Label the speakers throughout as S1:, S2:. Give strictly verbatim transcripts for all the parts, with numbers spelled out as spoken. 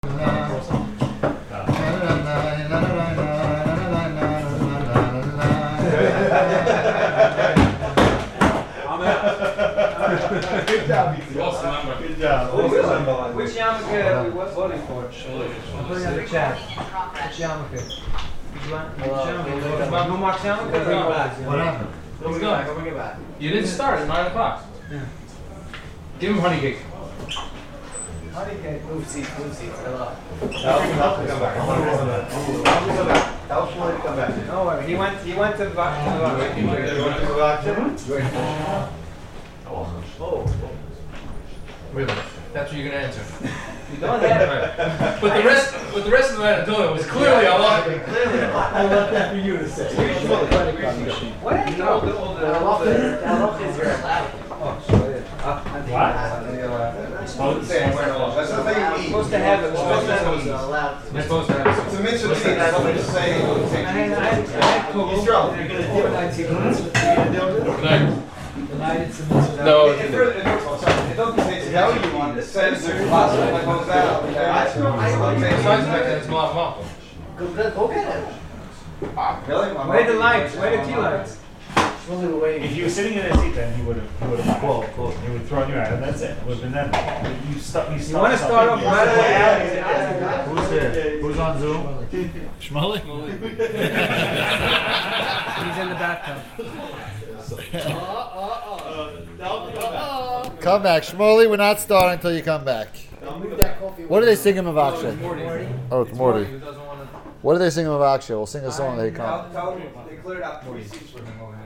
S1: Good job, you lost the number. Good job.
S2: Which yarmulke are we voting for? I'm putting on the chat. Which yarmulke? No Mark's yarmulke?
S3: What happened?
S2: He's going. Bring it back.
S1: You didn't start at nine o'clock.
S2: Yeah.
S1: Give him honey cake.
S2: Honey cake. Move seats, move seats. Hello.
S3: Help him come back. Help him come back. Help Shmuel come back.
S2: No worry. He went. He went to Vak.
S3: Oh.
S1: Really? That's what you're gonna answer.
S2: You don't have.
S1: But the rest, but the rest of the Anatolia was clearly a lot.
S3: Clearly, I left that for you to say.
S2: What are you all the all the all the halachas are allowed? Oh, sorry.
S3: Supposed to
S2: Supposed to have it. Supposed to have it.
S1: You're supposed to have
S3: It's a mitzvah thing. That's what you're saying.
S2: I had I had I had Kugel. They're gonna do it.
S1: Good night.
S3: No, it doesn't say tell you on the sense of possible that goes out.
S1: Besides the fact that it's Malav
S3: Go get it. Really?
S2: Where the lights? Where the tea lights?
S4: If you were sitting in a seat, then he would have, he would have closed, closed, he would have thrown you out, and that's it. It would have been that. You stuck, you
S2: You want to start off right away?
S4: Who's there? Who's on Zoom?
S1: Shmuley?
S2: He's in the bathtub.
S5: Come back, Shmuley. We're not starting until you come back. What are they singing of Akshay? Oh, it's Morty. What are they singing of Akshay? We'll sing a song when they come.
S3: They cleared out three seats for him over here.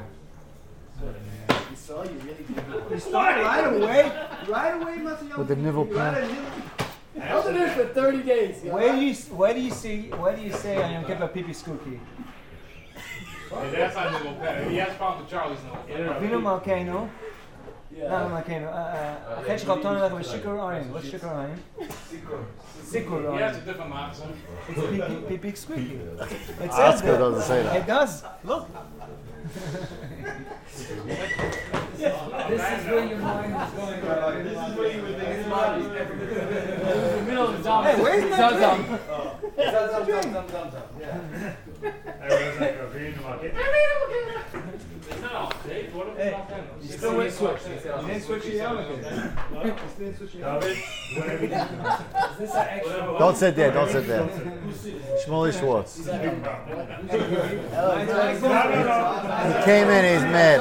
S2: You started right away. Right away, Matthew.
S5: With the nipple pen.
S6: I was there for thirty days.
S2: Where do you where do you see where do you say I am Kippa Pipi Skookie?
S1: That's not Nibble Pet. He has problems with Charlie's now.
S2: Vino Malkeinu. No, Malkeinu. אחרי שחלטון הולך בשיכור עין. What's שיכור עין? Sikur
S1: He has a different answer.
S2: It's Pipi Pipi Squeaky. It says
S5: Oscar
S2: that.
S5: doesn't say that.
S2: It does. Look.
S6: This is where your mind is going.
S3: This is where you would think it's
S6: It's the middle of the dog.
S2: Hey, where's my
S6: Zum,
S2: drink?
S6: zum.
S3: Zum, zum, zum, zum, zum, zum. Yeah.
S4: Everyone's like, "Oh, green market."
S1: It's not off date. What if
S2: Hey,
S1: it's off date?
S2: you still went switch. You didn't switch your yarmulke. You didn't switch your
S4: David,
S2: yarmulke.
S4: whatever you do.
S6: Is this an extra?
S5: Don't sit there. Don't sit there. Shmuley Schwartz. He came in. He's mad.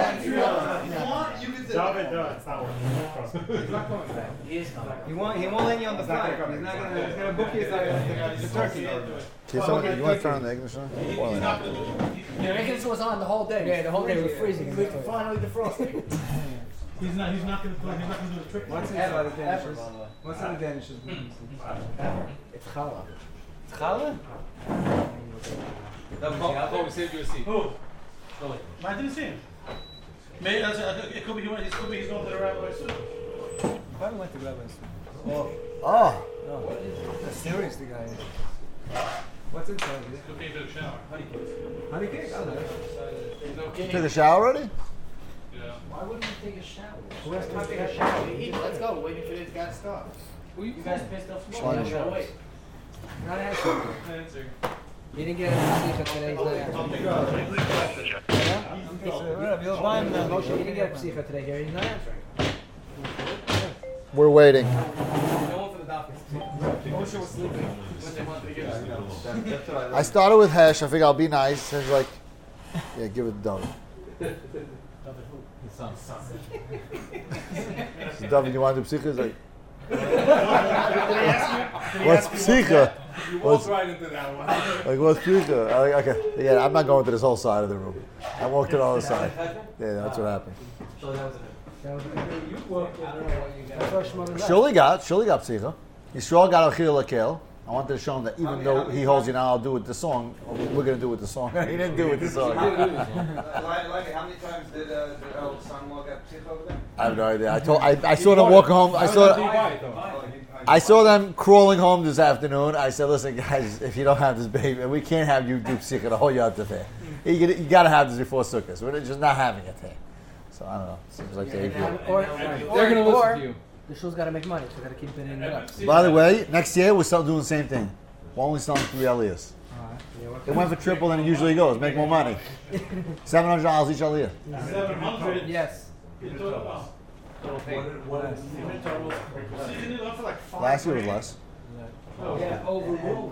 S4: David, no, it's not working. Trust me.
S2: He won't. He won't let you on the flight. He's not gonna. He's gonna book you as a turkey.
S5: Can someone, you want to turn on the ignition? Boiling hot.
S6: The Rickens was on the whole day. Yeah, the whole day was freezing. We finally defrosted.
S7: He's not. He's not going to. He's not going to do the trick.
S2: What's inside the Danishes? What's in the Danishes?
S6: It's challah.
S2: It's challah?
S1: Oh, we saved you a seat.
S7: Who? I didn't see him. Maybe uh, it could be he went. It could be he's going to the rabbi soon.
S2: Probably went to Rabbi's.
S5: Oh.
S2: Oh. That's serious, the guy. What's inside here?
S1: Could be a shower. Honey cake.
S2: Honey cake? I don't know.
S5: You took a shower already?
S1: Yeah.
S6: Why wouldn't you take a shower?
S2: Who has to take a shower?
S6: Let's go. Waiting for this guy to start. You guys pissed off?
S5: Fine.
S6: No, wait.
S2: Not answering.
S1: Answer.
S2: You didn't get a psicha today. He's not answering. Yeah? Okay, so whatever. You'll buy him now. Moshe, you didn't get a psicha today, Gary. He's not answering.
S5: We're waiting.
S6: No one for the doctors. Moshe was sleeping. But they wanted to get us.
S5: I started with Hesh. I figured I'll be nice. He's like, yeah, give it to David. David, you want to do psicha? He's like, what's psicha?
S1: You
S5: What's,
S1: walked right into that one.
S5: like, what's psicha? I'm like, okay, yeah, I'm not going to this whole side of the room. I walked to the other side. Yeah, that's what happened.
S6: So that was it.
S2: That was
S6: I don't know what you got.
S2: That's our Shmuley left.
S5: Shuli got, Shuli got psicha. Yisrael got Achil Lakel. I wanted to show him that even though he holds you now, I'll do it with the song. We're going to do it with the song. He didn't do it with the song.
S3: Like, how many times did uh, did El son walk up psich over there?
S5: I have no idea. I told I, I saw them walking home. I saw I saw them crawling home this afternoon. I said, listen, guys, if you don't have this baby, we can't have you do psicha the whole yard to fair. You, you got to have this before Sukkot. We're just not having it here. So I don't know. Seems like they agree.
S2: Or,
S6: They're going to listen to you. The show's got to make money, so we got to keep it in it up.
S5: By the way, next year we're still doing the same thing. We're only selling three Aliyahs. It went for triple than it usually goes. Make more money. Seven hundred dollars each Aliyah.
S7: Seven hundred.
S6: Yes.
S5: Last year was less.
S6: Yeah, overruled.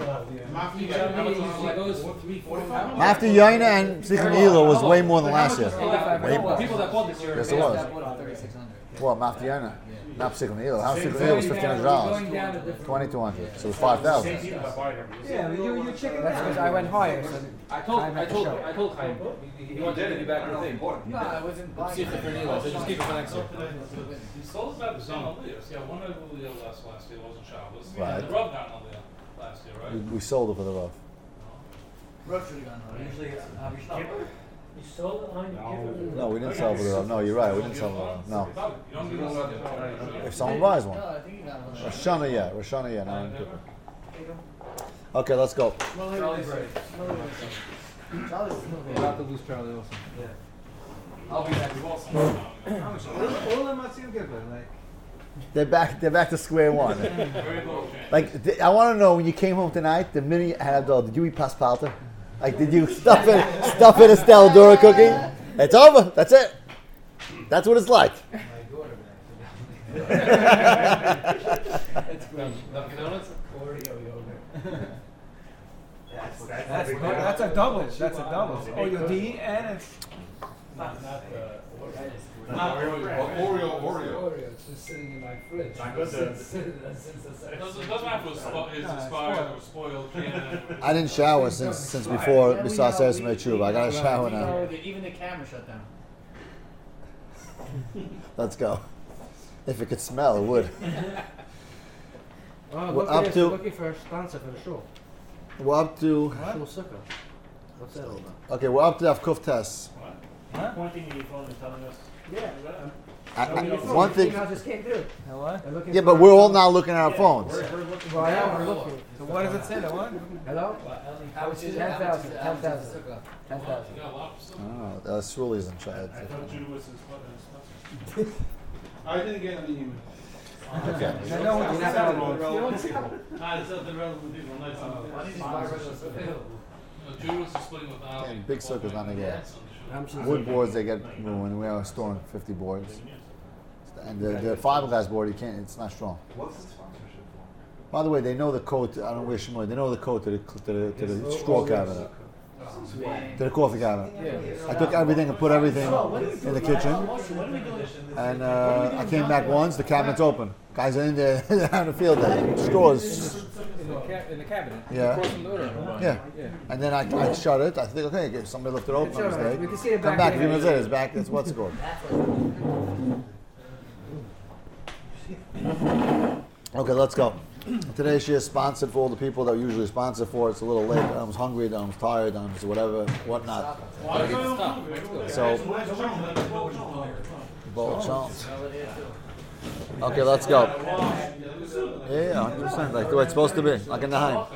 S5: After Yaina and Sichon Elo was way more than last year. Way more.
S6: People that bought this year,
S5: Yes, it was.
S6: thirty-six hundred.
S5: Well, Mafti Yaina. Not Sichon Elo. How Sichon Elo was fifteen hundred dollars. twenty-two hundred. So it was five thousand.
S2: Yeah, but you, you check it
S6: That's because I went higher. So
S8: I told, I told, I told Chaim, he, he wanted to give you back the thing.
S6: no, I wasn't buying
S8: See if they're new, so just keep it for next year.
S1: You sold about the same Aliyahs. Yeah, one of the Aliyah last last year wasn't Shabbos.
S5: Right.
S1: The Rav got an Aliyah last year,
S5: We,
S1: right?
S5: we sold it for the Rav.
S6: Usually it's
S9: You sold it on your
S5: No, we didn't sell it for the Rav. No, you're right. We didn't sell it for the Rav. No.
S1: You don't need to.
S5: If someone buys one.
S6: No, I think you got one.
S5: Rosh Hashanah, yeah. Rosh Hashanah, yeah. Now I'm good. Okay, let's go.
S6: Charlie's right. Charlie's
S8: We'll have to lose Charlie also.
S6: I'll be back.
S3: All of them seem good, like.
S5: They're back. They're back to square one.
S1: Very low chance.
S5: Like, th- I want to know when you came home tonight. The minute you had Abdul, did you eat paspalta? Like, did you stuff it, stuff it a Stella Dora cookie? It's over. That's it. That's what it's like.
S6: It's great.
S8: Dunkin' Donuts?
S6: Oreo yogurt.
S2: That's, that's, that's a double. That's a double. Oh, you D and it's.
S6: Not
S3: Oreo, Oreo.
S6: Oreo. It's just sitting in my fridge.
S4: Not good to-
S6: Since- since- since the
S1: It doesn't, it doesn't matter if it's spo- it's expired or spoiled. Can
S5: I didn't shower since since before we saw Sarah made tshuva. I got to shower now.
S6: Even the- Even the camera shut down.
S5: Let's go. If it could smell, it would.
S6: Oh,
S5: We're
S6: look
S5: up
S6: at this.
S5: to-
S6: We're looking for a sponsor for the show.
S5: We're up to.
S6: Shul Sukkah. What's that all about?
S5: Okay, we're up to Avkuf Tess.
S4: Pointing to your phone and telling us.
S6: Yeah.
S5: I- I- One thing.
S6: Email just came through.
S2: Now what?
S6: They're looking
S5: Yeah,
S6: for
S5: but
S6: a
S5: we're all
S6: sponsor.
S5: now looking at our phones.
S6: Well, I am. We're looking.
S2: So what does it say? The what?
S6: Hello? ten thousand. ten thousand. ten thousand.
S1: you got a lot of stuff.
S5: Oh, uh, Sruli's in charge.
S4: I thought Judah was his sponsor.
S3: I didn't get an email.
S5: Okay.
S2: I know what you said.
S7: Ah, it's not the relevant people. Nice.
S1: Judas is splitting with the
S5: Okay, big circle's not gonna get.
S6: I'm just-
S5: Wood boards, they get ruined. We are storing fifty boards. And the, the fiberglass board, you can't, it's not strong.
S3: What's the sponsorship for?
S5: By the way, they know the code, to, I don't wish more, they know the code to the, to the, to the straw cabinet. To the coffee cabinet. I took everything and put everything in the kitchen. And uh, I came back once, the cabinet's open. Guys are in there having a field day. Straws.
S8: In the, ca- in the cabinet.
S5: Yeah.
S8: Across from the other.
S5: Yeah. And then I, I shut it. I think, okay, if somebody left it open,
S6: It's all right.
S5: mistake.
S6: We can see it
S5: Come
S6: back
S5: back a
S6: there.
S5: few minutes later, it's back, it's what's it called. Okay, let's go. Today's share is sponsored for all the people that are usually sponsored for. It's a little late. I was hungry, I was tired, I was whatever, whatnot. So, Bo Jones. Okay, let's go. Yeah, one hundred percent, like the way it's supposed to be, like in the Heim.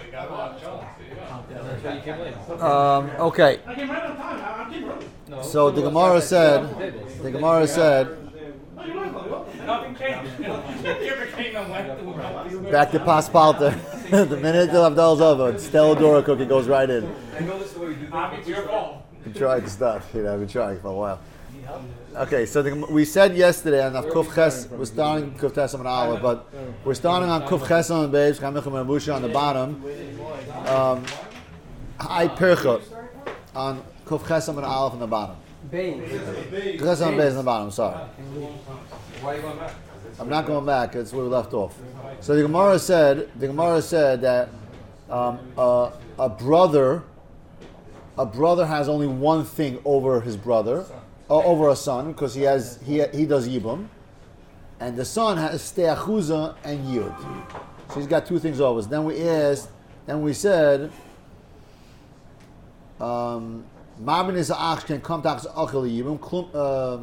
S8: You came late.
S5: Um, okay,
S7: I came right on time. I, I came early.
S8: No.
S5: so the Gemara said, the Gemara said,
S7: No, you're right, buddy.
S1: Nothing came. Never came and went.
S5: back to Paspalter. The minute the Abdal's over, Stella Dora cookie goes right in.
S8: I know this is the way you do
S1: Ah, it's your fault.
S5: We tried the stuff, you know, we've been trying for a while. Okay, so the, we said yesterday on Kuf Ches, we're starting Kuf Ches on Aleph, but we're starting on Kuf Ches on the base, Chamichem and Busha on the bottom. Um, I Perchot on Kuf Ches on Aleph on the bottom.
S6: Babe.
S5: Ches on base on the bottom, sorry.
S8: Why are you going back?
S5: I'm not going back, it's where we left off. So the Gemara said, the Gemara said that um, uh, a brother, a brother has only one thing over his brother, uh, over a son, because he has he he does yibum, and the son has steachuza and yud. So he's got two things over. So then we asked, then we said, um, Marbin is ach can come tax achel yibum.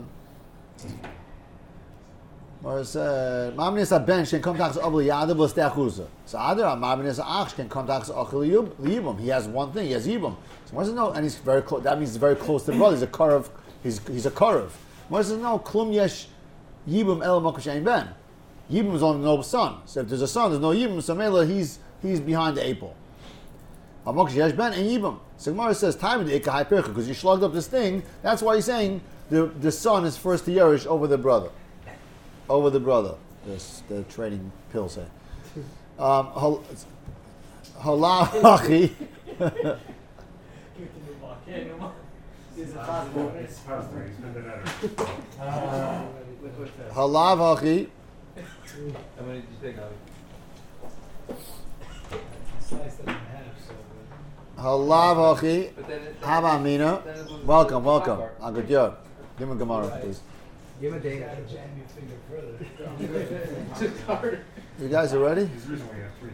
S5: Or it said, Marbin is a bench can come tax achel yadav steachuza. So other Marbin is ach can come tax achel yibum. He has one thing. He has yibum. So what does it know? And he's very close. That means he's very close to the brother. He's a karav. He's he's a karav. What does it know? Klum yesh yibum el makush ein ben. Yibum is only no son. So if there's a son, there's no Yibum. So Mela, he's he's behind the April. Amok sheyesh ben and Yibum. So Gemara says, time of the ikka high percha, because you slugged up this thing. That's why he's saying the the son is first to Yerush over the brother, over the brother. This the trading pills here. Um, Halachi. Halav hachi.
S8: How many did you take, Avi?
S5: Halav hachi. Hava Amina. Welcome, welcome. Ah, good job. Give him a Gemara, please.
S6: Give him a date.
S5: You guys are ready?
S4: There's a reason why you have three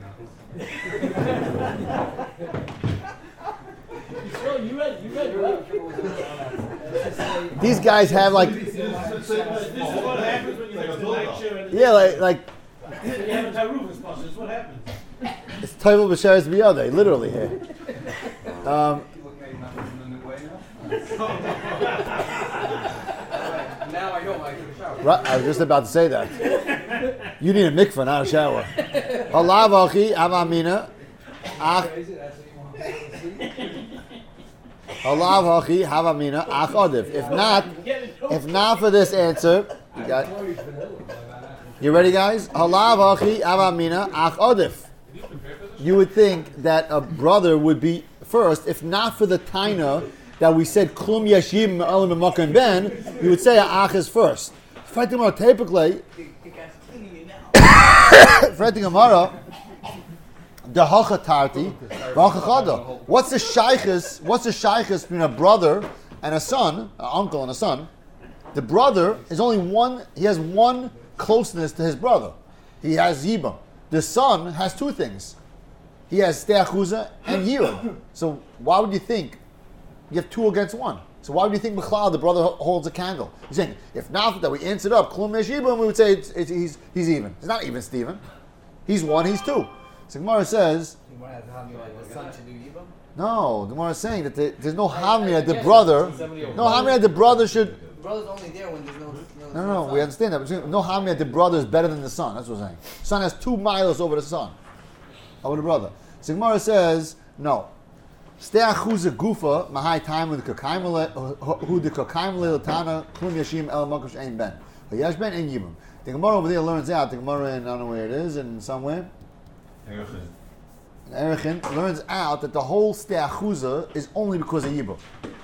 S4: knuckles.
S9: You read, you read well.
S5: These guys have like,
S7: This is what happens when you make the night chair and
S5: yeah, like like
S7: you have a Tarufus bus. This is what happens.
S5: it's Toivel B'Sheres B'Yodeh, literally here. Um,
S8: Now I know I took a shower.
S5: right, I was just about to say that. You need a mikvah, not a shower. Halav hachi avamina. Ach. Halav hachi havamina ach odif. If not, if not for this answer, you got. You ready, guys? Halav hachi avamina ach odif. You would think that a brother would be first, if not for the taina that we said klum yeshim elam b'makom ben. You would say ach is first. Fighting more typically. Fighting Gemara. The hachatarti, v'hachachada. What's the shaykhis? What's the shaykhis between a brother and a son, an uncle and a son? The brother is only one. He has one closeness to his brother. He has yibam. The son has two things. He has steachuza and yirud. So why would you think you have two against one? So why would you think B'chlal, the brother holds a candle? He's saying if not that we answered up klum yeshibam, we would say it's, it's, he's he's even. He's not even, Stephen. He's one. He's two. So Gemara says, no, the Gemara is saying that the, there's no hamia that the brother, no hamia that the brother should.
S6: The brother's only there when there's no.
S5: No, no, no, we understand that. But no hamia that the brother is better than the son. That's what we're saying. Son has two miles over the son, over the brother. So Gemara says, no. Steachuza gufa mahai time with the kakaimale who the kakaimale latana klum yashim el makosh ein ben. Yash ben ein yibam. The Gemara over there learns out. The Gemara in I don't know where it is, in somewhere. Erechin learns out that the whole steachuza is only because of yibam.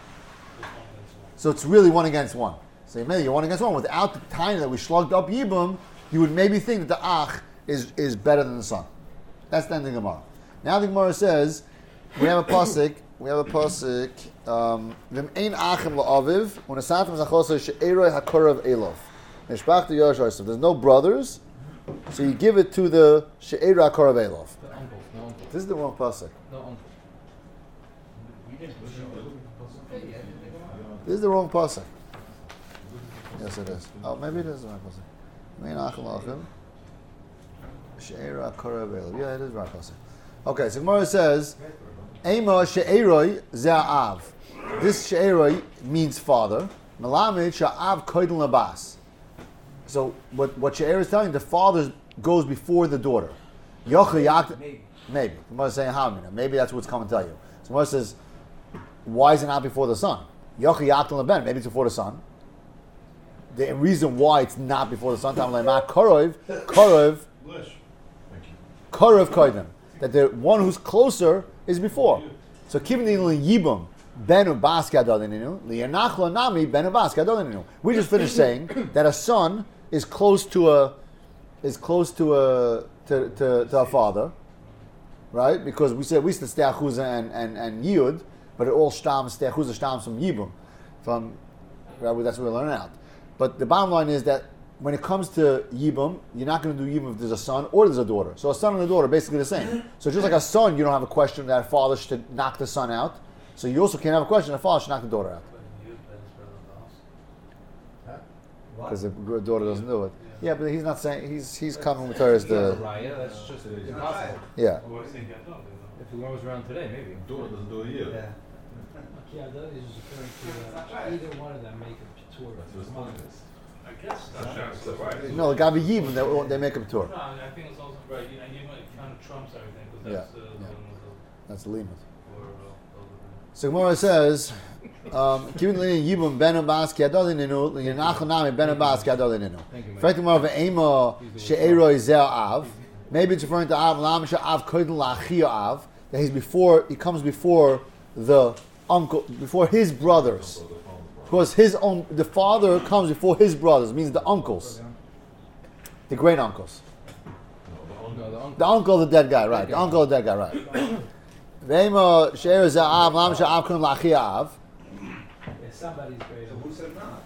S5: So it's really one against one. So maybe you're one against one. Without the time that we slugged up yibam, you would maybe think that the ach is, is better than the son. That's the end of the Gemara. Now the Gemara says we have a pasuk. We have a pasuk. V'im ein achim la'aviv u'nesatim zachosa she'eroi hakorav elov. Nishpachtu yoshar. So there's no brothers, so you give it to the she'eroi hakorav elov. This is the wrong pasuk.
S8: No uncle.
S5: This is the wrong pasuk. Yes, it is. Oh, maybe it is the right pasuk. V'im ein achim la'aviv she'eroi hakorav elov. Yeah, it is the right pasuk. Okay, so Gemara says, Ema she'eroi ze'av. This she'eroi means father. Melamed she'av koydel labas. So what what she'eroi is telling, the father goes before the daughter. Yocha yak. Maybe. Maybe. Gemara is saying how many? Maybe that's what's coming to tell you. So Gemara says, why is it not before the son? Yocha yak leben. Maybe it's before the son. The reason why it's not before the son, korov, korov, korov koydem. That the one who's closer is before. So kivnei yibum benu baskadolinu liyanachlo nami benu baskadolinu. We just finished saying that a son is close to a is close to a to, to, to a father, right? Because we said we said steachuza and and and yud, but it all stams steachuza stams from yibum, from right, that's what we learn out. But the bottom line is that when it comes to yibum, you're not going to do yibum if there's a son or there's a daughter. So a son and a daughter are basically the same. So just like a son, you don't have a question that a father should knock the son out. So you also can't have a question that a father should knock the daughter out. Because the daughter doesn't do it. Yeah, but he's not saying, he's he's coming with her as the...
S8: Yeah, that's just impossible.
S5: Yeah.
S1: If
S8: the one was around today, maybe.
S3: Daughter doesn't do it either.
S6: Yeah.
S9: Yeah, that is referring to uh, either one of them make a Torah.
S1: I guess that's right.
S5: No, the Gabi Yibum, they, they make him tour.
S1: No, I think it's also right. And you kind of trumps everything because that's
S5: Yeah,
S1: uh,
S5: yeah.
S1: the
S5: That's the limit.
S1: or, uh,
S5: So Gemara says, um, Kivin linin Yibum ben Abbas ki adol ininu, linachon nami ben Abbas ki adol ininu. Fact Gemara ve'ema she'eroi zeh av. Maybe it's referring to Av, lam she'av koydin la'achia av, that he's before, he comes before the uncle, before his brothers. Because his own, the father comes before his brothers, means the uncles, the great uncles. The uncle of the dead guy, right? The uncle of the dead guy, right? Ve'ema she'eroi zeh av, lam she'av koydin la'achia av.
S9: Somebody's great.
S3: Who said not?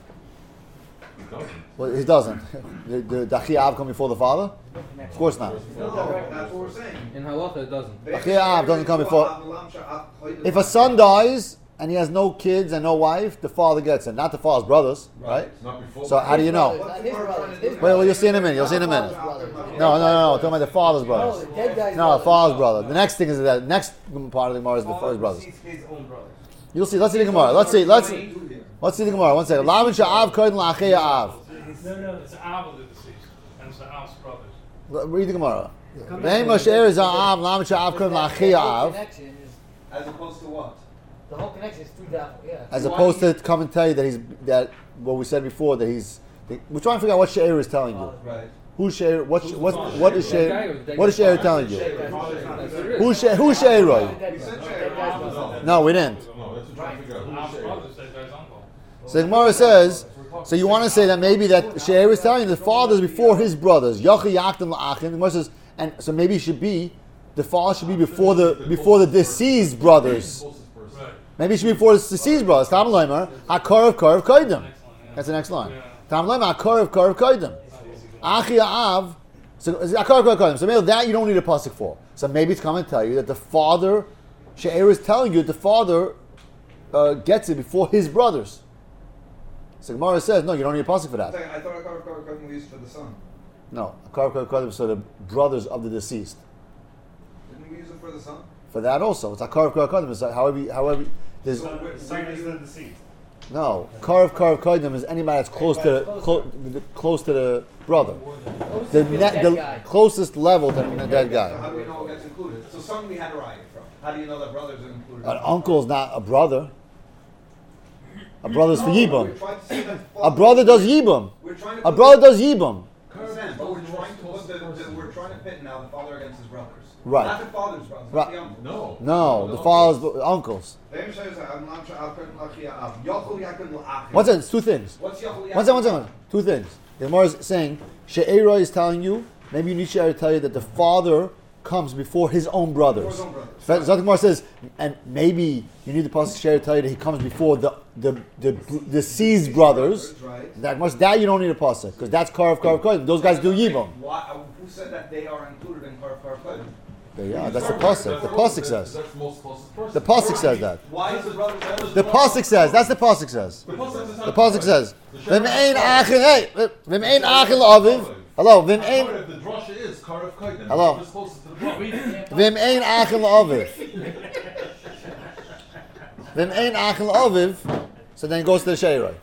S5: Well, he doesn't. The, the, the Achia Av come before the father? Of course not.
S3: No, that's what we're saying.
S8: In halacha, it doesn't.
S5: Achia Av doesn't come before. If a son dies and he has no kids and no wife, the father gets it, not the father's brothers, right? So how do you know? Wait, well, you'll see in a minute. You'll see in a minute. No, no, no, no. Talking about the father's brothers. No, the father's brother. The next thing is that next part of the Gemara is the father's brothers.
S6: His own brothers.
S5: You'll see. Let's see the Gemara. Let's see. Let's let's see the Gemara. One second. Lavan sha'av koydin la'achia av.
S1: No, no, it's Av of the deceased, and it's the Av's brothers.
S5: L- Read the Gemara. Ve'em Moshe is av lavan sha'av koydin la'achia av.
S9: Connection is
S3: As opposed to what?
S9: the whole connection is through that. Yeah.
S5: As opposed to come and tell you that he's that what we said before that he's. We're trying to figure out what She'er is telling you.
S3: Right.
S5: Who's She'er? What what what is She'er? What is She'er telling you?
S8: That's what it is.
S5: Who's She'er? Who's She'er?
S9: Dead
S3: We said
S9: guy.
S3: She'er.
S9: Dead guy's brother.
S5: No, we didn't.
S10: No, that's what we're trying to figure out.
S1: Av's
S10: Who's She'er?
S1: brothers said guy's uncle.
S5: So the Gemara says. So you want to say that maybe that She'er is telling you the father's before his brothers. Yachi yaktim la'achim. The Gemara says, and so maybe it should be the father should be before the before the deceased brothers.
S1: Right.
S5: Maybe it should be before the deceased brothers. Tam leimer hakarav karav koidim. That's the next line. Tam leimer hakarav karav koidim. Achi av. So hakarav karav koidim. So maybe that you don't need a pasuk for. So maybe it's coming to tell you that the father, She'er is telling you that the father uh, gets it before his brothers. So Gemara says, no, you don't need a pasuk for that.
S3: I thought Akar Akar Akar was used for the son.
S5: No, hakarav karav koidim. So the brothers of the deceased.
S3: Didn't we use it for the son?
S5: For that also, it's hakarav karav koidim. It's like however, however, there's
S3: So where-
S4: Son
S3: where
S4: is
S3: do
S4: the
S3: you-
S4: deceased.
S5: no karav karav koidim is anybody that's close to the, clo- the close to the brother. The, ne-
S9: dead
S5: the
S9: guy.
S5: closest level to the dead
S3: So
S5: guy.
S3: how do we know what gets included? So son we had a riot from. How do you know that brothers are included?
S5: An uncle's not a brother. A brother's for
S3: No,
S5: yibum.
S3: we're trying to say that
S5: A brother does yibum.
S3: We're trying to
S5: A
S3: put
S5: brother does yibum.
S3: consent, but we're trying to put the, the, we're trying to pit now the father against his brothers.
S5: Right.
S3: Not the father's brothers,
S5: Right.
S3: not the uncle.
S10: No.
S5: No, the father's uncles. One second, it's two things.
S3: What's Yachol
S5: One second, one second. Two things. The Gemara is saying, She'era is telling you, maybe you need She'era to tell you that the father comes before his own brothers.
S3: Before his own brothers.
S5: So so the Gemara says, and maybe you need the pasuk She'era to tell you that he comes before the the the, the deceased brothers.
S3: Right.
S5: That must that you don't need a pasuk because that's Karav Karav Kodim. Those guys do yibum.
S3: Why, uh, who said that they are included in Kar Kar Kodim?
S5: Yeah, that's the pasuk. The pasuk says.
S10: That's the most closest person.
S5: The pasuk says that.
S3: Why is the brother?
S5: The pasuk says. That's the pasuk says.
S10: The pasuk says.
S5: The pasuk says. V'me'ein achin hey. V'me'ein achin la'aviv. Hello. V'me'ein.
S10: If the drasha is Karav Kodim,
S5: Hello.
S10: it's closest to the brother.
S5: V'me'ein achin la'aviv. V'me'ein achin la'aviv. So then it goes to the Sheiroi.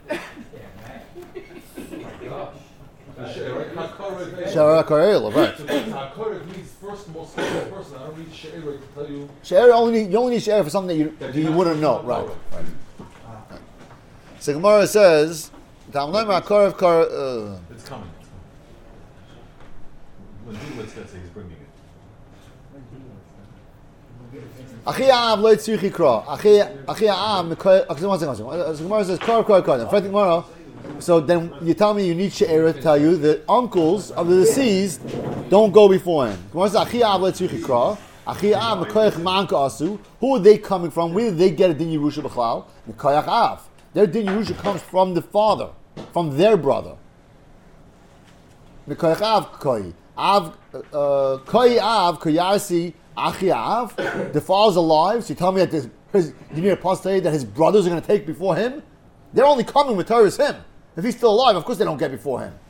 S5: Sheiroi Karel, right.
S10: Hakarav means first most closest person. I don't need She'er to tell you.
S5: Sheiroi only you only need Sheiroi for something that you that you wouldn't know, right? Right. So Gemara says, "Tam leimer hakarav kar." uh,
S10: It's coming. When Dulitz gets it, he's bringing it.
S5: Achi Av lo yitzrich yikra. Achi Achi Av mikol. Okay, one second, one second. So Gemara says, "Kar kar kar." In fact, Gemara. So then you tell me you need She'era to tell you the uncles of the deceased don't go before him. Gemara says, "Achi Av lo yitzrich yikra." Achi Av mikoyach manka asu. Who are they coming from? Where did they get a din Yerusha b'chlal? Mikoyach Av. Their din Yerusha comes from the father, from their brother. Mikoyach Av koi. Av koi Av koyarsi. Achi Av, the father's alive, so you tell me that this, his, you need a pasuk to tell you that his brothers are going to take before him? They're only coming with Torah is him. If he's still alive, of course they don't get before him.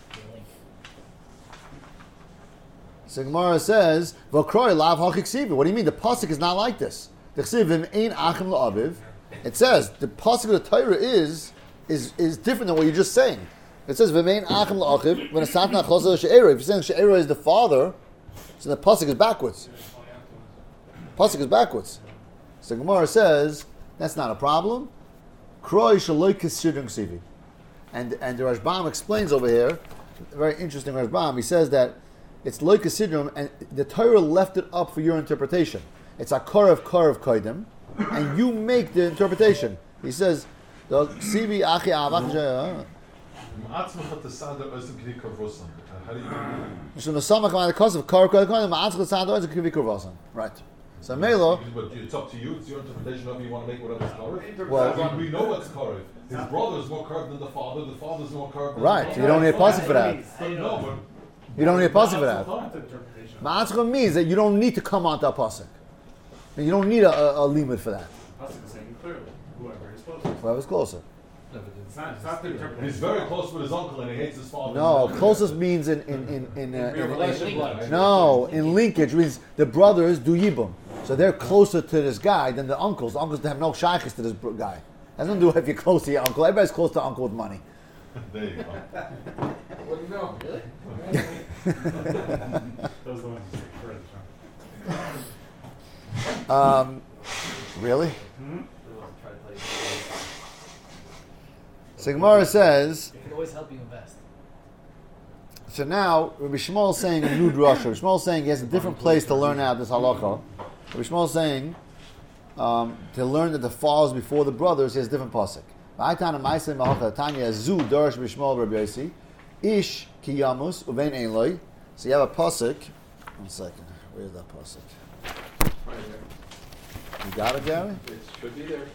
S5: So Gemara says, "V'kroi lav hachiksiva." What do you mean? The pasuk is not like this. The chsivim ein achim la'aviv. It says the pasuk of the Torah is is is different than what you're just saying. It says v'mein achim la'achiv when a satna chosel she'ero. If you're saying she'ero is the father, so the pasuk is backwards. Pasuk is backwards. So Gemara says that's not a problem. Kroi shaloi kisidron ksivi. And and the Rashbam explains over here, very interesting Rashbam. He says that it's loy kisidron, and the Torah left it up for your interpretation. It's a korav korav koidim, and you make the interpretation. He says the ksivi achi avach.
S10: How do you
S5: So the samach on the cause of korav korav koidim ma'atzach l'sada is a kivi kurvasan. Right. So Melo.
S10: But it's up to you. It's your interpretation of it. You want to make whatever's korav.
S5: Well,
S10: we know what's korav. His brother is more curved than the father. The father is more curved than
S5: right.
S10: the father.
S5: You don't need a pasuk for that.
S10: No, but
S5: You don't need a pasuk for that. Ma'atzcha means that you don't need to come onto a pasuk. And you don't need a, a, a limit for that.
S4: Pasuk is saying clearly, whoever is closer.
S5: Whoever's closer.
S4: It's not, it's not the interpretation.
S10: he's very close with his uncle and he hates his father.
S5: No, closest means in in in in, uh, in,
S8: relation.
S5: in no in linkage means the brothers do yibum, so they're closer to this guy than the uncles. The uncles have no shaykhs to this br- guy. Has nothing to do if you're close to your uncle. Everybody's close to uncle with money.
S10: There you go.
S8: What do you know? Really?
S4: Those are the ones who stick further.
S5: Um, really?
S4: Hmm?
S5: So Gemara says.
S9: It can always help you invest.
S5: So now Rabbi Shmuel is saying a new drasha. Rabbi Shmuel is saying he has a different place to learn out this halacha. Rabbi Shmuel is saying um, to learn that the father is before the brothers. He has a different pasuk. Tanya zu darash Rabbi Shmuel Rabbi Yossi ish ki yamus uvein ein loy. So you have a pasuk. One second. Where's that pasuk?
S8: Right there.
S5: You got it, Gary?
S8: It should be there.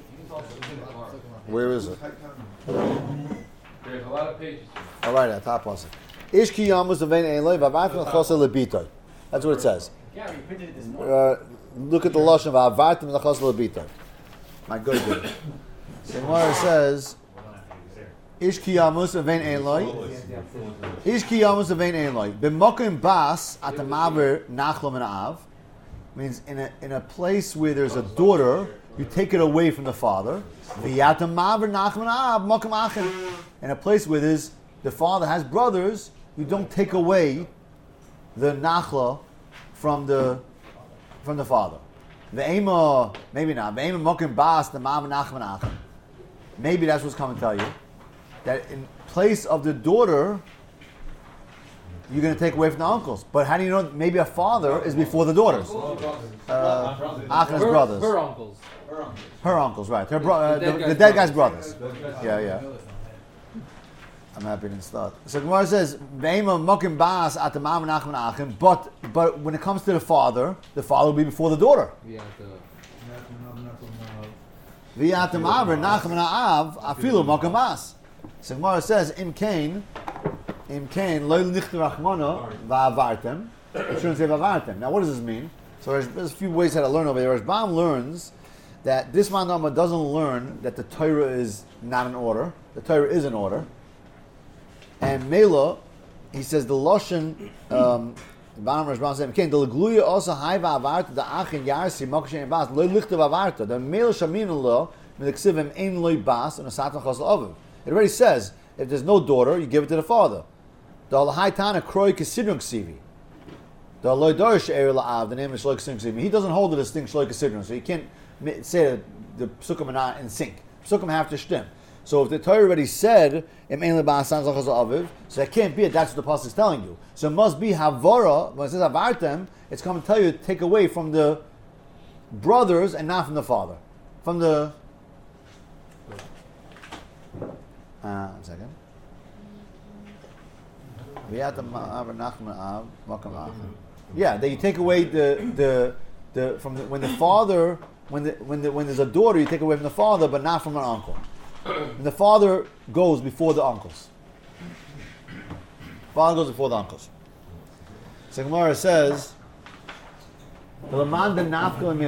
S5: Where is it?
S8: There's a lot of pages.
S5: All right, at top pasuk. Ish ki yamus uvein ein loy v'avartim l'chosel lebitoy. That's what it says.
S9: Gary, you printed it this morning.
S5: Uh, look at the lashon of avartim l'chosel lebitoy. My good dude. So Gemara says, Ish ki yamus avein ein loy. Ish ki yamus avein ein loy. B'mokim bas at the maver nachlo min av means in a in a place where there's a daughter, you take it away from the father. V'yat maver nachlo min av mokim achin. In a place where there's the father has brothers, you don't take away the nachla from the from the father. Ve'ema maybe not. Ve'ema mokim bas the maver nachlo min achin. Maybe that's what's coming to tell you. That in place of the daughter, you're going to take away from the uncles. But how do you know that maybe a father is before the daughters? Uh, Achan's brothers.
S8: Her uncles.
S5: Her uncles, right. Her bro- uh,
S8: The dead
S5: the,
S8: guy's
S5: the dead guy's
S8: brothers.
S5: brothers. Yeah, yeah. I'm happy I didn't start. So Gemara says, "Ve'ema mokim bas at the mam nachman achin." But but when it comes to the father, the father will be before the daughter.
S8: Yeah, the,
S5: V'yat maver nachman av afilu mokim bas. So Gemara says, "Im kain, im kain lo nichtu rachmana va'avartem." It shouldn't say va'avartem. Now, what does this mean? So there's, there's a few ways how to learn over here. Rashbam learns that this manama doesn't learn that the Torah is not in order. The Torah is in order. And Mela, he says the lashon. Um, Rashbam says, "Okay, the legluya also high va'avarta the achin yarsi mokashen bas lo lichtu va'avarta the Mela shamin lo midiksivim ein loy bas and a satan chasal aviv." It already says if there's no daughter, you give it to the father. The alahai tana kroi kisidron ksivi. The loy dorish eri la'av. The name is shloik kisidron ksivi. He doesn't hold the distinct shloik kisidron, so you can't say that the psukim are not in sync. Psukim have to shtim. So if the Torah already said im ein lebas san zachas aviv, so that can't be it. That's what the pasuk is telling you. So it must be havara. When it says avartem, it's coming to tell you to take away from the brothers and not from the father. From the uh, one second. Yeah, that you take away the the the from the, when the father when the when the when there's a daughter, you take away from the father, but not from an uncle. And the father goes before the uncles. Father goes before the uncles. So Gemara says, what do you do the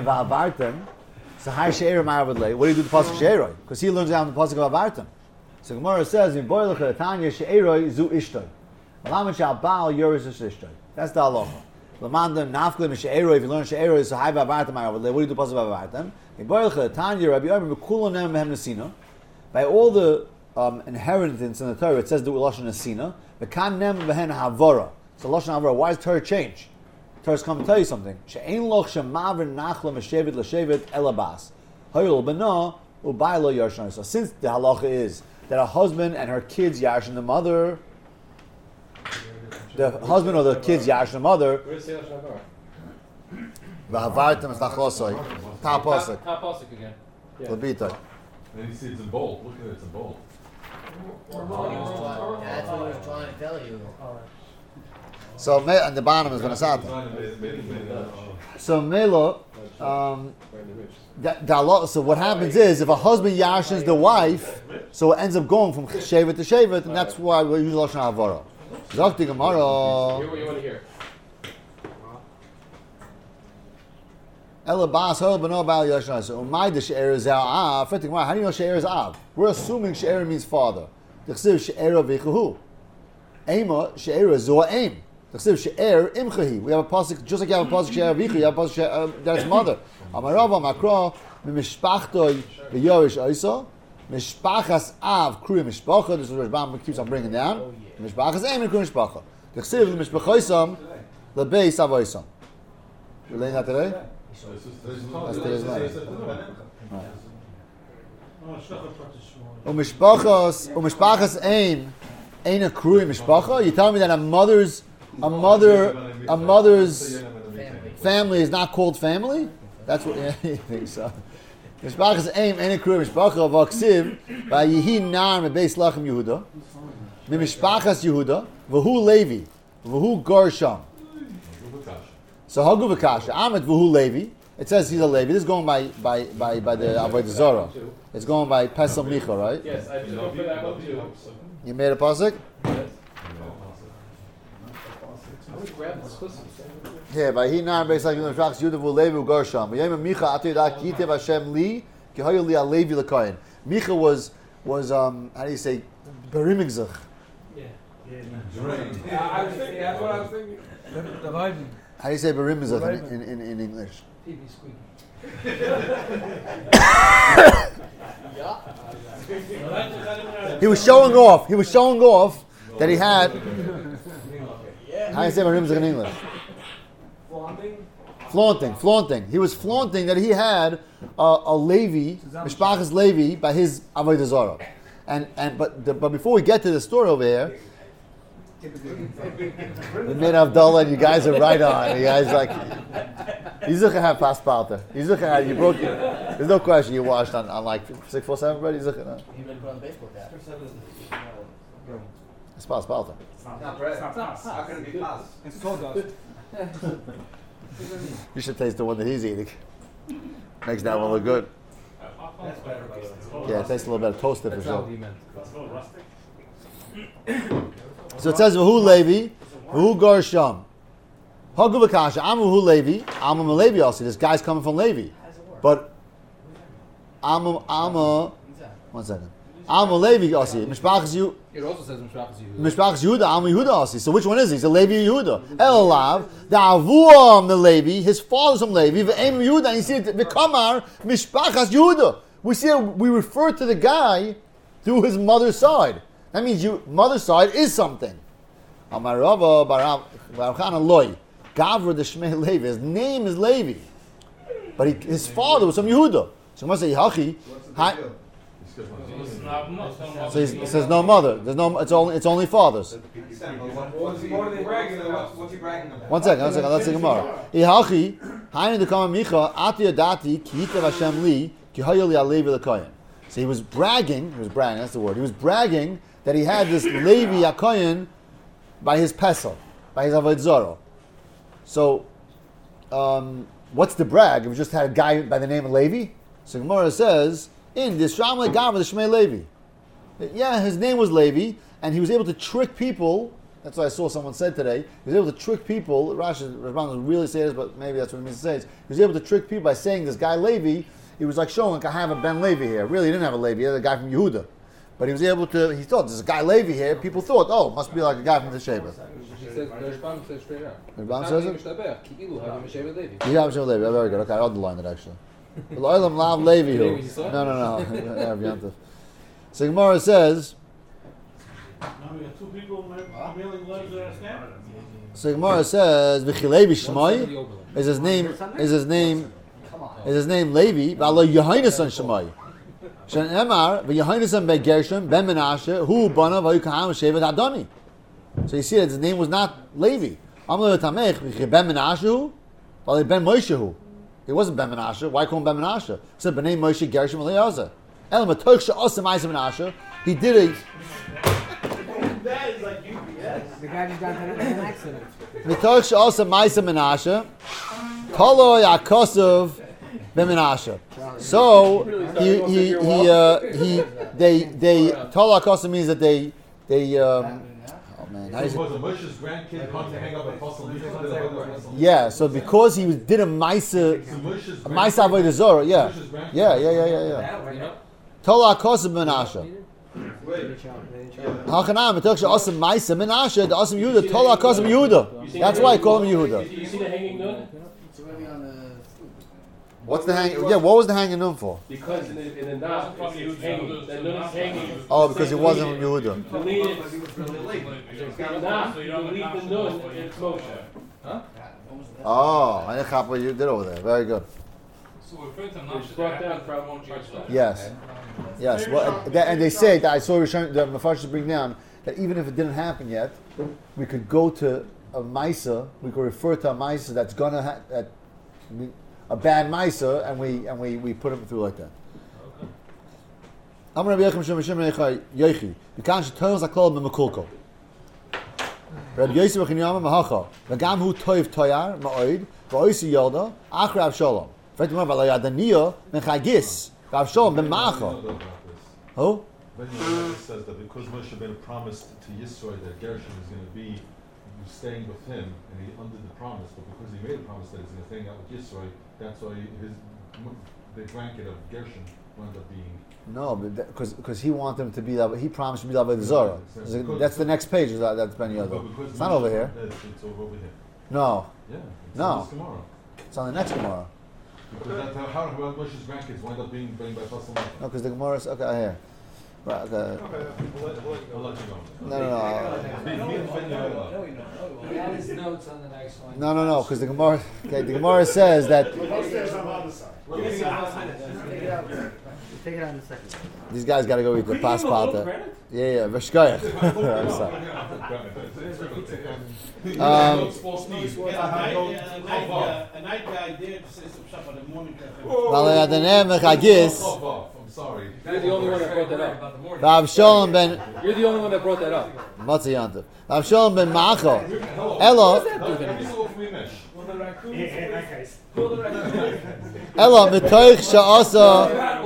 S5: pasuk she'eroi? Because he learns down the pasuk of avartim. So Gemara says, in boilecha tanya she'eroi zu ishtoi. That's the halacha. Lamanda nafklim she'eroi. If you learn she'eroi, so high avartim avartim. What do you do pasuk of avartim? In boilecha tanya Rabbi Yirmiyah mekulam nem mehem nesina. By all the um, inheritance in the Torah, it says do lashon asina. V'kan nem v'hen havara. So lashon havara. Why does Torah change? Torah's come to tell you something. She'ein loch shemaver nachla meshevet l'shevet elabas. Hayol b'na u'baylo yarshan. So since the halacha is that a husband and her kids yarshin the mother, the husband or the kids yarshin the mother.
S8: Where's the Shavar?
S5: V'havartem es nachlosoi. Top pasuk.
S8: Top pasuk again.
S5: Lebita.
S10: And you see it's in bold. Look at it, it's in bold.
S6: That's what he was trying, that's what he was trying to tell you.
S5: So me on the bottom is Vanasata. So Melo, um, that, that lo- so what happens is if a husband yashins the wife, so it ends up going from shevet to shevet, and that's why we use lashon havara. Zakti Gemara.
S8: Hear what you want to hear.
S5: Elabas hol b'no ba'al yashnas. So umay de she'er is av. How do you know she'er is av? We're assuming she'er means father. T'chsiv she'er v'chuhu. Ema she'er is zo aim. T'chsiv she'er imchahi. We have a pasuk just like you have a pasuk she'er v'chu. You have a pasuk she'er that's mother. Amarava makra mimishpachtoi v'yorish oisa. Mishpachas av kru mishpacha. This is what Rashbam keeps on bringing down. Mishpachas aim and kru mishpacha. T'chsiv mishpachoisam lebeis avoisam. We learn that today. That's today's night. Umishpachas, umishpachas aim, ain't a krui mishpacha. You tell me that a mother's, a mother, a mother's family is not called family? That's what yeah, you think so. Mishpachas aim, ain't a krui mishpacha. Vaksiv, vayihi nar mebeis lachem Yehuda, mimishpachas Yehuda, v'hu Levi, v'hu Gershom. So Hagu v'kasha, Amet v'hu Levi. It says he's a Levi. This is going by by by, by the Avodah Zarah. It's going by Pesel Micha, right?
S8: Yes, I just go for that one too.
S5: You made a pasuk?
S8: Yes. Grab this pussy.
S5: Yeah, by he now based like the Shachs Yudav v'hu Levi v'hu Gershom. V'yem Micha atu yadak yitev Hashem li ki hayu li alevi l'kohen. Micha was was um how do you say berimigzach?
S1: Yeah.
S7: Yeah,
S1: I was thinking, that's what I was thinking.
S2: Dividing.
S5: How do you say berimigzach in, in, in, in English?
S2: T V squeaky.
S5: He was showing off. He was showing off that he had. How do you say berimigzach in English?
S1: Flaunting?
S5: Flaunting, flaunting. He was flaunting that he had a, a Levi, Mishpachas Levi, by his Avodah Zarah. And and but the, but before we get to the story over here, we made Avdallah, and you guys are right on. You guys like, you zucha have paspalta. You zucha had you broke. There's no question you watched on, on like six four seven, buddy. You zucha. No?
S6: He been put on the baseball cap.
S5: It's paspalta.
S3: It's not bread. How can it be pas?
S2: It's sawdust.
S5: You should taste the one that he's eating. Makes that one look good.
S1: That's better.
S5: Yeah, it tastes a little better toasted for
S8: That's not
S5: sure.
S8: what he meant.
S4: It's a little rustic.
S5: So it says V'hu Levi, V'hu Gershom. Hagu v'kasha, I'm V'hu Levi, I'm a Levi also. This guy's coming from Levi. But I'm a, I'm a, one second. I'm a Levi also. Mishpachas Yehuda.
S8: It also says Mishpachas Yehuda.
S5: Mishpachas Yehuda, I'm a Yehuda also. So which one is he? He's a Levi Yehuda. Elav, the Avuam the Levi, his father's from Levi, V'em Yehuda, and you see it, V'kamar, Mishpachas Yehuda. We see, we refer to the guy through his mother's side. That means you mother's side is something. Amarava Baruchana Loi. Gavra the Shmei Levi. His name is Levi. But he, his father was from Yehuda. So you must say Hachi. So he says no mother. There's no it's only it's only fathers.
S3: What's he bragging about? What's he bragging about?
S5: One second, one second, let's see Gemara. Hachi, Hainu the Kama Micha, Ati Adati, Ki Hitev Hashem Li, Ki Hayu Li Alevi L'Koyen. So he was bragging, he was bragging, that's the word. He was bragging that he had this Levi Yakoyen by his pesel, by his Avodah Zarah. So, um, what's the brag? If we just had a guy by the name of Levi? So Gemara says, in this Shramle Gavra the Shmei Levi. Yeah, his name was Levi, and he was able to trick people. That's what I saw someone said today. He was able to trick people. Rashi doesn't really say this, but maybe that's what it means to say. He was able to trick people by saying this guy Levi. He was like showing, like, I have a Ben Levi here. Really, he didn't have a Levi. He had a guy from Yehuda. But he was able to, he thought, there's a guy Levi here. People thought, oh, it must be like a guy from the Sheba.
S8: He says, the Rashbam says straight out.
S5: The Rashbam says it?
S8: Ki'ilu havim Sheva Levi.
S5: Yeah, I'm sure Levi. Very good. Okay, I underlined it actually. L'olam lav Levi hu.
S8: You saw it?
S5: No, no, no. Yeah, Yontif. So Gemara says.
S7: Now we got two people ma- mailing letters that are stamped.
S5: So Gemara says V'chilevi Shmai is his name. Is his name. Is his name Levi? V'alo Yehonasan Shmai. Shen Emar v'Yehonasan ben Gershon ben Menashe hu bana v'yu kaham shevet Adoni. So you see that his name was not Levi. Amle v'tamech v'chi ben Menashe hu v'ali ben Moshe hu. He wasn't Ben Menashe. Why call him Ben Menashe? He said b'nei Moshe Gershon v'Eliezer. El matoch she'osem Ma'aseh Menashe. He did a.
S6: That is like U P S.
S2: The guy just got into an accident.
S5: Mitoch she'osem Ma'aseh Menashe. Tolo Yaakov ben Menashe. So he he he uh, he they they Tolo Yaakov means that they they um, oh man, how
S10: So
S5: is
S10: was
S5: it?
S10: a Moshe's grandkid come to hang up a fossil leaf?
S5: Yeah, so because he was, did a Maisa a Maisa Avodah Zorah, yeah, yeah, yeah, yeah, yeah, yeah. Tolo Yaakov ben Menashe. Hachanam, it talks about Asam Maisa Menashe, the Asam Yehuda, Tolo Yaakov ben Yehuda. That's why I call him Yehuda.
S8: You see the hanging nun?
S5: What's the hang? Yeah, what was the hanging nun for?
S8: Because in the, in the Nas, it's hanging. The nun is hanging.
S5: Oh, because it wasn't from Yehuda.
S8: Deleted. Nas, you delete the nun, it's Moshe. Huh?
S5: Oh, I didn't what you did over there. Very good.
S1: So we're referring to
S8: It's brought down from one church.
S5: Yes, yes. Well, and, that, and they say that I saw Rishon, the Mefarshim bring down that even if it didn't happen yet, we could go to a Maisa. We could refer to a Maisa that's gonna ha- that we, a bad Maisa, and we and we, we put it through like that. Amar Rabbi Yochanan Shem Shem Yochi. Because she turns a call b'mekulko. Rabbi Yosef B'chinyama Mahacha. V'gam hu toiv toyar ma'oid v'oisi yolda ach Rav Shalom. V'et Mar v'lo yadaniya menchagis Rav Shalom ben Macha. Who?
S10: When it says that because Moshe Rabbeinu promised to Yisro that Gershon is going to be staying with him, and he undid the promise, but because he made a promise that he's going to hang out with Yisro, that's why his the grandkid of Gershon wound up being.
S5: No, because because he wanted him to be that. He promised to be that by the Zorah. That's the next page. That, that's Ben Yoda. It's not over here.
S10: It's over over here.
S5: No.
S10: Yeah. It's
S5: No.
S10: on this Gemara.
S5: It's on the next Gemara.
S10: Because that's how, how Moshe's grandkids wind up being being by Fossil.
S5: No, because the Gemara is okay. Here. Right. Okay.
S10: Okay, we'll let, we'll let, we'll let you go.
S5: No, no, no.
S10: Me- me and Finn, uh,
S9: He had his notes on the next one.
S5: No, no, no. Because the Gemara. Okay, the Gemara says that
S7: Upstairs on the other side.
S2: Take it out. Take it out in a second.
S5: these guys got to go eat the paspalta. Yeah, yeah. Veshkoyach. I'm sorry.
S7: Yeah,
S5: Um,
S7: a night, uh, a night, uh, a night guy did say some stuff on the morning cafe.
S5: Well, the name Mechagis.
S10: Off, off. I'm sorry.
S8: You're the only one that brought that up.
S5: Rav Shalom ben
S8: You're the only one that brought that up.
S5: Matzah Yantav. Rav Shalom ben Macha. Ella. Ella mitoich she'asa.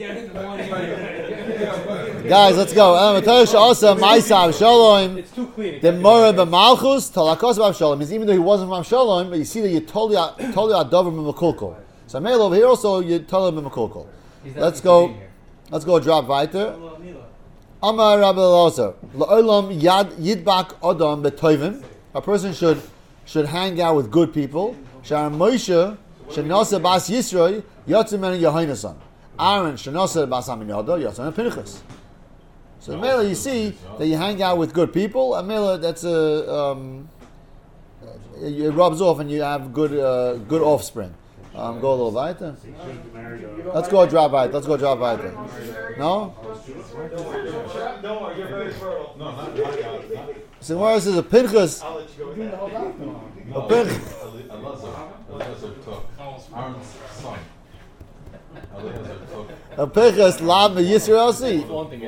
S5: Guys, let's go. Ella mitoich she'asa ma'isa Avshalom.
S8: It's too clean.
S5: The Mora b'Malchus talakos b'Avshalom. Means even though he wasn't from Avshalom, but you see that you totally totally adover b'Mekulkol. So Mele over here also you totally b'Mekulkol. Let's go. Let's go. Drop weiter. Amar Rabbi Elazar. La'olam yad yidbak adam b'toivim. A person should should hang out with good people. Shar Moshe shenasa bas Yisroi yotzim men Yehonasan. Aaron shenasa bas Aminada yotzim Pinchas. So Mela, you see that you hang out with good people, and Mela, that's a um, it rubs off, and you have good uh, good offspring. Um, go a little weiter. Let's go drop weiter. Let's go drop weiter. No?
S3: Don't worry, you're very fertile.
S10: No, not not God.
S5: So where is a Pinchas?
S3: I'll let you go with that.
S5: A Pinchas.
S10: Elazar. Elazar took Aaron's son. Elazar took.
S5: A Pinchas lab me Yisrael see.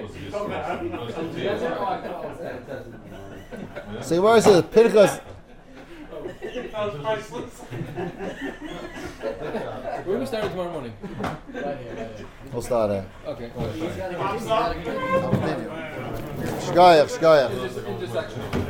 S5: So where is a Pinchas?
S8: We're starting tomorrow morning.
S5: We'll start there.
S8: Okay.
S5: Shkoyach, shkoyach.
S8: Intersection.